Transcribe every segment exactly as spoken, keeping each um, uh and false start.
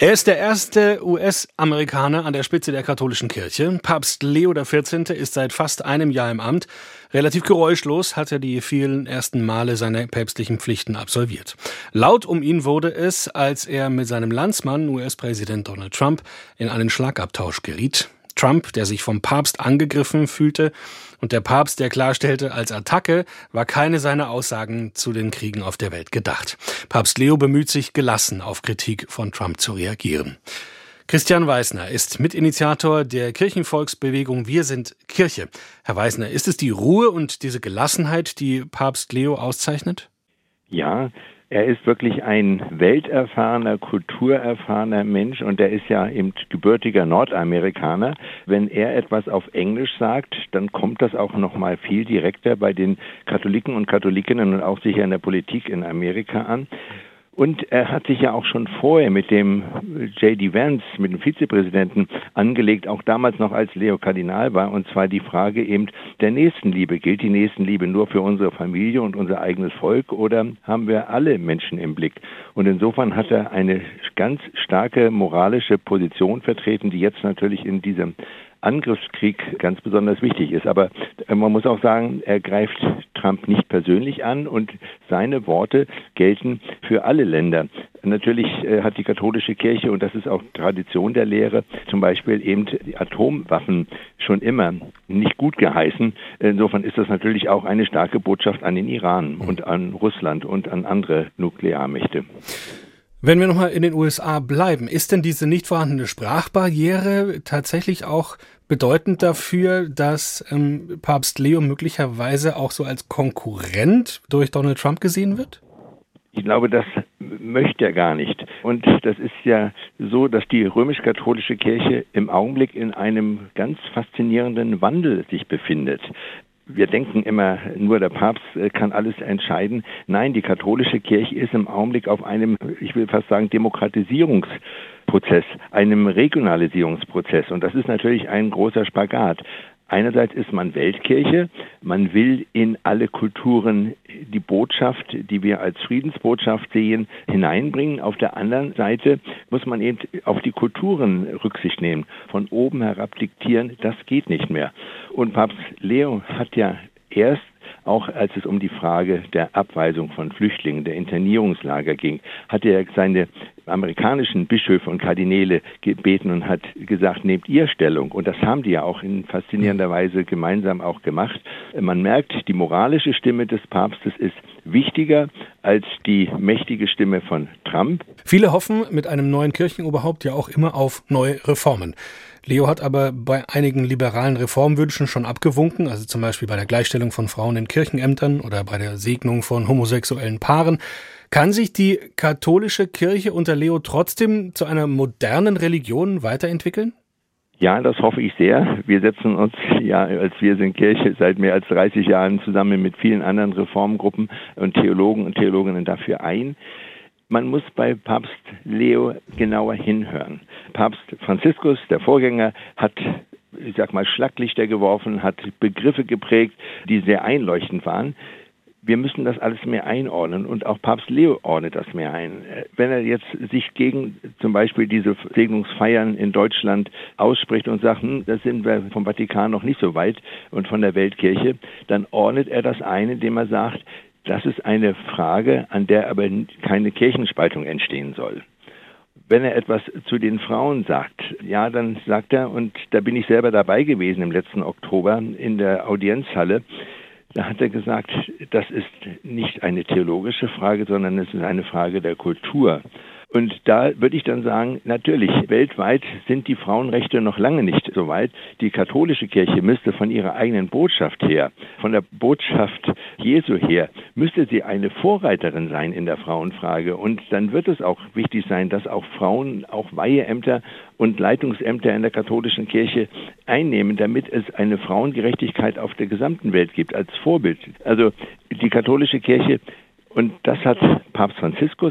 Er ist der erste U S-Amerikaner an der Spitze der katholischen Kirche. Papst Leo der vierzehnte ist seit fast einem Jahr im Amt. Relativ geräuschlos hat er die vielen ersten Male seiner päpstlichen Pflichten absolviert. Laut um ihn wurde es, als er mit seinem Landsmann, U S-Präsident Donald Trump, in einen Schlagabtausch geriet. Trump, der sich vom Papst angegriffen fühlte, und der Papst, der klarstellte, als Attacke war keine seiner Aussagen zu den Kriegen auf der Welt gedacht. Papst Leo bemüht sich, gelassen auf Kritik von Trump zu reagieren. Christian Weisner ist Mitinitiator der Kirchenvolksbewegung Wir sind Kirche. Herr Weisner, ist es die Ruhe und diese Gelassenheit, die Papst Leo auszeichnet? Ja, er ist wirklich ein welterfahrener, kulturerfahrener Mensch und er ist ja eben gebürtiger Nordamerikaner. Wenn er etwas auf Englisch sagt, dann kommt das auch noch mal viel direkter bei den Katholiken und Katholikinnen und auch sicher in der Politik in Amerika an. Und er hat sich ja auch schon vorher mit dem J D Vance, mit dem Vizepräsidenten, angelegt, auch damals noch als Leo Kardinal war, und zwar die Frage eben der Nächstenliebe. Gilt die Nächstenliebe nur für unsere Familie und unser eigenes Volk oder haben wir alle Menschen im Blick? Und insofern hat er eine ganz starke moralische Position vertreten, die jetzt natürlich in diesem Angriffskrieg ganz besonders wichtig ist. Aber man muss auch sagen, er greift Trump nicht persönlich an und seine Worte gelten für alle Länder. Natürlich äh, hat die katholische Kirche, und das ist auch Tradition der Lehre, zum Beispiel eben die Atomwaffen schon immer nicht gut geheißen. Insofern ist das natürlich auch eine starke Botschaft an den Iran und an Russland und an andere Nuklearmächte. Wenn wir nochmal in den U S A bleiben, ist denn diese nicht vorhandene Sprachbarriere tatsächlich auch bedeutend dafür, dass ähm, Papst Leo möglicherweise auch so als Konkurrent durch Donald Trump gesehen wird? Ich glaube, das möchte er gar nicht. Und das ist ja so, dass die römisch-katholische Kirche im Augenblick in einem ganz faszinierenden Wandel sich befindet. Wir denken immer, nur der Papst kann alles entscheiden. Nein, die katholische Kirche ist im Augenblick auf einem, ich will fast sagen, Demokratisierungsprozess, einem Regionalisierungsprozess. Und das ist natürlich ein großer Spagat. Einerseits ist man Weltkirche, man will in alle Kulturen die Botschaft, die wir als Friedensbotschaft sehen, hineinbringen. Auf der anderen Seite muss man eben auf die Kulturen Rücksicht nehmen. Von oben herab diktieren, das geht nicht mehr. Und Papst Leo hat ja erst, auch als es um die Frage der Abweisung von Flüchtlingen, der Internierungslager ging, hat er seine amerikanischen Bischöfe und Kardinäle gebeten und hat gesagt, nehmt ihr Stellung. Und das haben die ja auch in faszinierender Weise gemeinsam auch gemacht. Man merkt, die moralische Stimme des Papstes ist wichtiger als die mächtige Stimme von Trump. Viele hoffen mit einem neuen Kirchenoberhaupt ja auch immer auf neue Reformen. Leo hat aber bei einigen liberalen Reformwünschen schon abgewunken, also zum Beispiel bei der Gleichstellung von Frauen in Kirchenämtern oder bei der Segnung von homosexuellen Paaren. Kann sich die katholische Kirche unter Leo trotzdem zu einer modernen Religion weiterentwickeln? Ja, das hoffe ich sehr. Wir setzen uns ja als Wir sind Kirche seit mehr als dreißig Jahren zusammen mit vielen anderen Reformgruppen und Theologen und Theologinnen dafür ein. Man muss bei Papst Leo genauer hinhören. Papst Franziskus, der Vorgänger, hat, ich sag mal, Schlaglichter geworfen, hat Begriffe geprägt, die sehr einleuchtend waren. Wir müssen das alles mehr einordnen und auch Papst Leo ordnet das mehr ein. Wenn er jetzt sich gegen zum Beispiel diese Segnungsfeiern in Deutschland ausspricht und sagt, hm, da sind wir vom Vatikan noch nicht so weit und von der Weltkirche, dann ordnet er das ein, indem er sagt, das ist eine Frage, an der aber keine Kirchenspaltung entstehen soll. Wenn er etwas zu den Frauen sagt, ja, dann sagt er, und da bin ich selber dabei gewesen im letzten Oktober in der Audienzhalle, da hat er gesagt, das ist nicht eine theologische Frage, sondern es ist eine Frage der Kultur. Und da würde ich dann sagen, natürlich, weltweit sind die Frauenrechte noch lange nicht so weit. Die katholische Kirche müsste von ihrer eigenen Botschaft her, von der Botschaft Jesu her, müsste sie eine Vorreiterin sein in der Frauenfrage. Und dann wird es auch wichtig sein, dass auch Frauen auch Weiheämter und Leitungsämter in der katholischen Kirche einnehmen, damit es eine Frauengerechtigkeit auf der gesamten Welt gibt, als Vorbild. Also die katholische Kirche, und das hat Papst Franziskus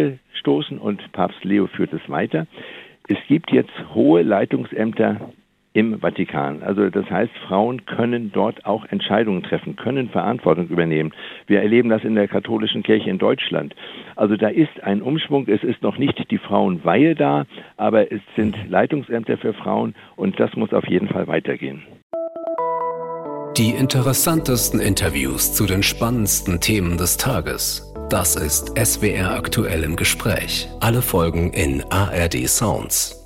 angestoßen und Papst Leo führt es weiter. Es gibt jetzt hohe Leitungsämter im Vatikan. Also das heißt, Frauen können dort auch Entscheidungen treffen, können Verantwortung übernehmen. Wir erleben das in der katholischen Kirche in Deutschland. Also da ist ein Umschwung. Es ist noch nicht die Frauenweihe da, aber es sind Leitungsämter für Frauen und das muss auf jeden Fall weitergehen. Die interessantesten Interviews zu den spannendsten Themen des Tages. Das ist S W R aktuell im Gespräch. Alle Folgen in A R D Sounds.